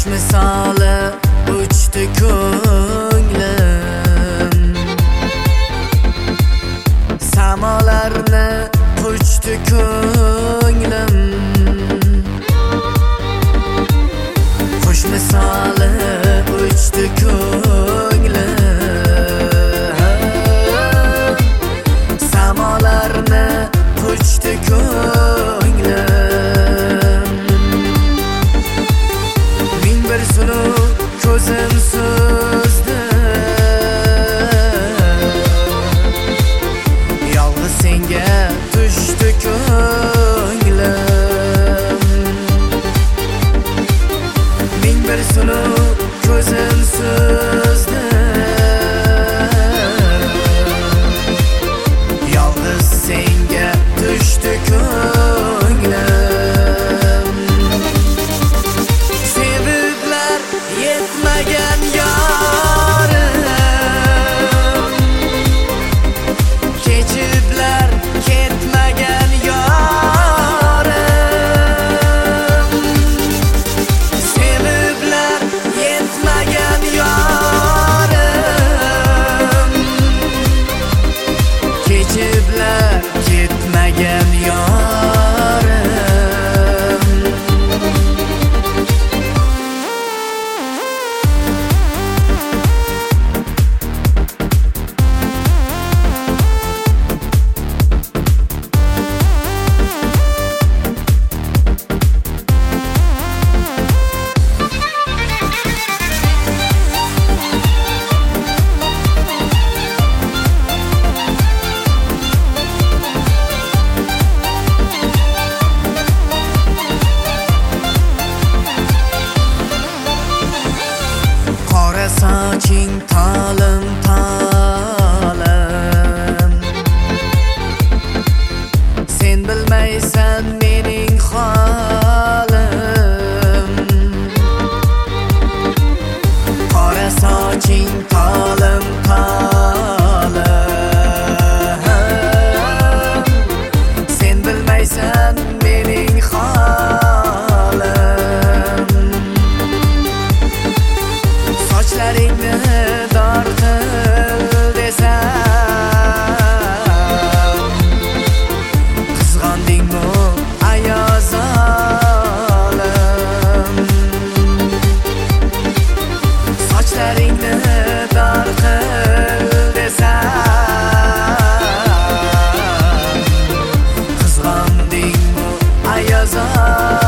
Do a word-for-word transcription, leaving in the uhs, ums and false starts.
Qush misoli uchdi ko'nglim, samolarni quchdi ko'nglim. Qush misoli uchdi ko'nglim, samolarni quchdi ko'nglim. Ming bir suluv ko'zim suzdi, yolg'iz senga tushdi ko'nglim. Ming bir suluv ko'zim suzdi, yolg'iz senga tushdi ko'nglim. Seviblar yetmagan yorim, kechiblar ketmagan yorim. Seviblar yetmagan yorim, kechiblar ketmagan yorim. Qora soching tolim tolim, sen bilmaysan mening holim. Qora soching tolim tolim, sen bilmaysan mening holim. Sochlaringni dor qil desam, qizg'ondingmi ayoz olim. Sochlaringni dor qil desam, qizg'ondingmi ayoz olim.